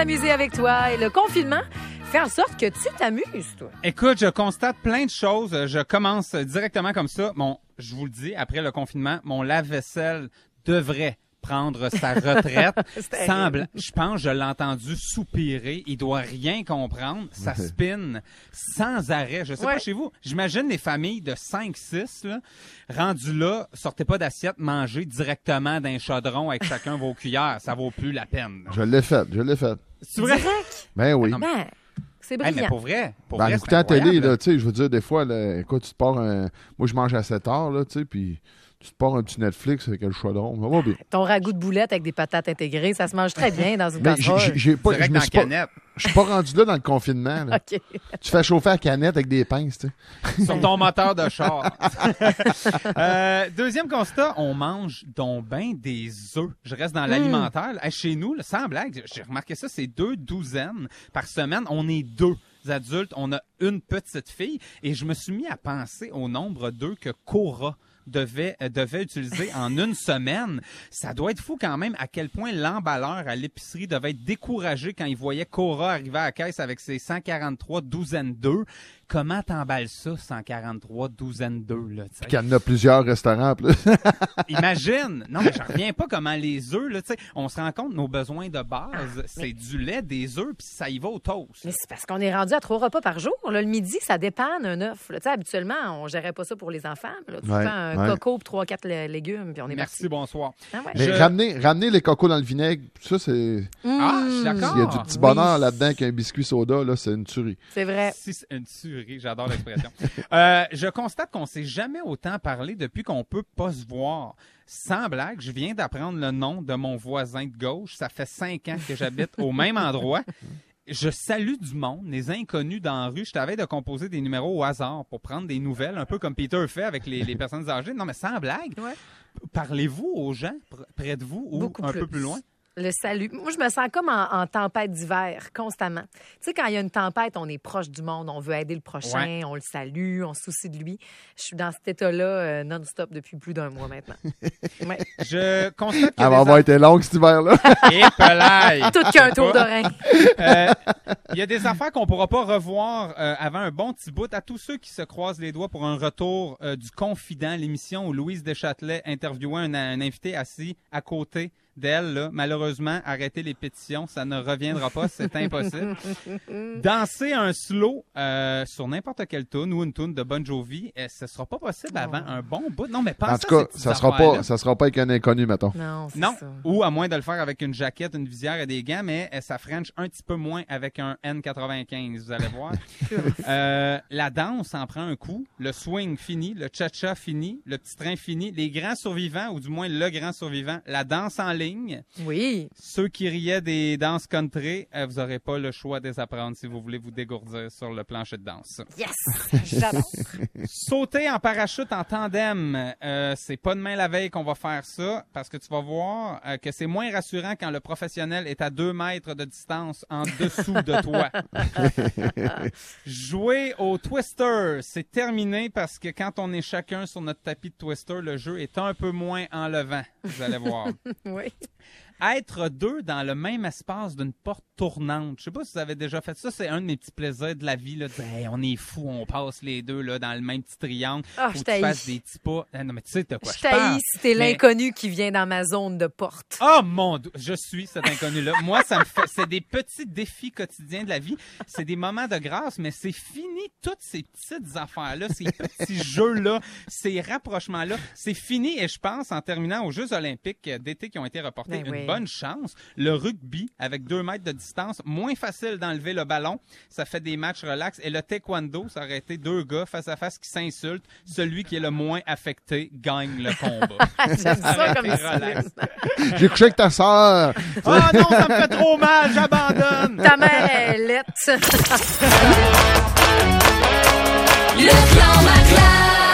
s'amuser avec toi et le confinement fait en sorte que tu t'amuses, toi. Écoute, je constate plein de choses. Je commence directement comme ça. Je vous le dis, après le confinement, mon lave-vaisselle devrait prendre sa retraite. Je pense, je l'ai entendu soupirer. Il doit rien comprendre. Ça spinne sans arrêt. Je sais pas chez vous. J'imagine les familles de 5-6, là, rendus là, sortez pas d'assiette, mangez directement d'un chaudron avec chacun vos cuillères. Ça vaut plus la peine. Je l'ai fait. C'est vrai? Direct? Ben oui. Ben, c'est brillant. Mais pour vrai, En écoutant la télé, là, tu sais, je veux dire, des fois, là, écoute, tu te pars moi, je mange à 7 heures, là, tu sais, puis tu te pars un petit Netflix avec le chaudron. Ça va bien. Ton ragoût de boulettes avec des patates intégrées, ça se mange très bien dans une Mais casserole. Direct dans la canette. Je suis pas rendu là dans le confinement. Là. OK. Tu fais chauffer la canette avec des pinces, tu sais. Sur ton moteur de char. Deuxième constat, on mange donc ben des œufs. Je reste dans l'alimentaire. Chez nous, là, sans blague, j'ai remarqué ça, c'est 2 douzaines par semaine. On est 2 adultes, on a une petite fille. Et je me suis mis à penser au nombre d'œufs que Cora devait utiliser en une semaine. Ça doit être fou quand même à quel point l'emballeur à l'épicerie devait être découragé quand il voyait Cora arriver à la caisse avec ses 143 douzaines d'œufs. Comment t'emballes ça, 143 douzaines d'œufs, là, tu sais? Puis qu'il y en a plusieurs restaurants, en plus. Imagine! Non, mais j'en reviens pas comment les œufs, là, tu sais, on se rend compte, nos besoins de base, c'est du lait, des œufs, puis ça y va au toast. Mais c'est parce qu'on est rendu à 3 repas par jour. Là, le midi, ça dépanne un œuf. Là, tu sais, habituellement, on gérait pas ça pour les enfants. Là, tu prends un coco pour 3-4 légumes, puis on est Merci, parti. bonsoir. Ah ouais. Mais ramener les cocos dans le vinaigre, ça, c'est... Ah, je suis d'accord. Il y a du petit bonheur là-dedans qu'un biscuit soda, là, c'est une tuerie. C'est vrai. Si c'est une tuerie, j'adore l'expression. Je constate qu'on s'est jamais autant parlé depuis qu'on peut pas se voir. Sans blague, je viens d'apprendre le nom de mon voisin de gauche. Ça fait 5 ans que j'habite au même endroit. Je salue du monde, les inconnus dans la rue. Je t'avais de composer des numéros au hasard pour prendre des nouvelles, un peu comme Peter fait avec les personnes âgées. Non, mais sans blague. Ouais. Parlez-vous aux gens près de vous ou Beaucoup un peu plus loin? Le salut. Moi, je me sens comme en tempête d'hiver, constamment. Tu sais, quand il y a une tempête, on est proche du monde, on veut aider le prochain, on le salue, on se soucie de lui. Je suis dans cet état-là non-stop depuis plus d'1 mois maintenant. Ouais. Je constate que Elle va avoir été longue cet hiver-là. Et pelaille! Tout qu'un tour d'oreille. Il y a des affaires qu'on pourra pas revoir avant un bon petit bout. À tous ceux qui se croisent les doigts pour un retour du Confident, l'émission où Louise Deschâtelet interviewait un invité assis à côté d'elle, là. Malheureusement, arrêtez les pétitions, ça ne reviendra pas, c'est impossible. Danser un slow sur n'importe quelle tune ou une tune de Bon Jovi, ce sera pas possible avant un bon bout. Non, mais pensez En tout cas, ça sera pas avec un inconnu, mettons. Non, c'est non, ça. ou à moins de le faire avec une jaquette, une visière et des gants, mais ça French un petit peu moins avec un N95, vous allez voir. La danse en prend un coup, le swing fini, le cha-cha fini, le petit train fini, les grands survivants, ou du moins le grand survivant, la danse en ligne. Oui. Ceux qui riaient des danses country, vous n'aurez pas le choix de les apprendre si vous voulez vous dégourdir sur le plancher de danse. Yes! J'adore. Sauter en parachute en tandem, c'est pas demain la veille qu'on va faire ça, parce que tu vas voir que c'est moins rassurant quand le professionnel est à 2 mètres de distance en dessous de toi. Jouer au Twister, c'est terminé parce que quand on est chacun sur notre tapis de Twister, le jeu est un peu moins enlevant, vous allez voir. Oui. Être 2 dans le même espace d'une porte tournante. Je sais pas si vous avez déjà fait ça. C'est un de mes petits plaisirs de la vie. Là, de dire, hey, on est fous, on passe les 2 là, dans le même petit triangle. Ah, Faut je que tu fasses t'haïs. des petits pas. Non, mais tu sais de quoi je Je t'haïs parle. si t'es Mais- l'inconnu qui vient dans ma zone de porte. Oh mon Dieu, je suis cet inconnu-là. Moi, ça me fait, c'est des petits défis quotidiens de la vie. C'est des moments de grâce, mais c'est fini toutes ces petites affaires-là, ces petits jeux-là, ces rapprochements-là. C'est fini et je pense, en terminant aux Jeux olympiques d'été qui ont été reportés, Ben une oui. bonne chance. Le rugby, avec 2 mètres de distance, moins facile d'enlever le ballon. Ça fait des matchs relax. Et le taekwondo, ça aurait été 2 gars face à face qui s'insultent. Celui qui est le moins affecté gagne le combat. J'aime ça comme aurait été relax. film. J'ai couché avec ta sœur. Ah non, ça me fait trop mal, j'abandonne. Ta mère est laite. Le clan Maclar.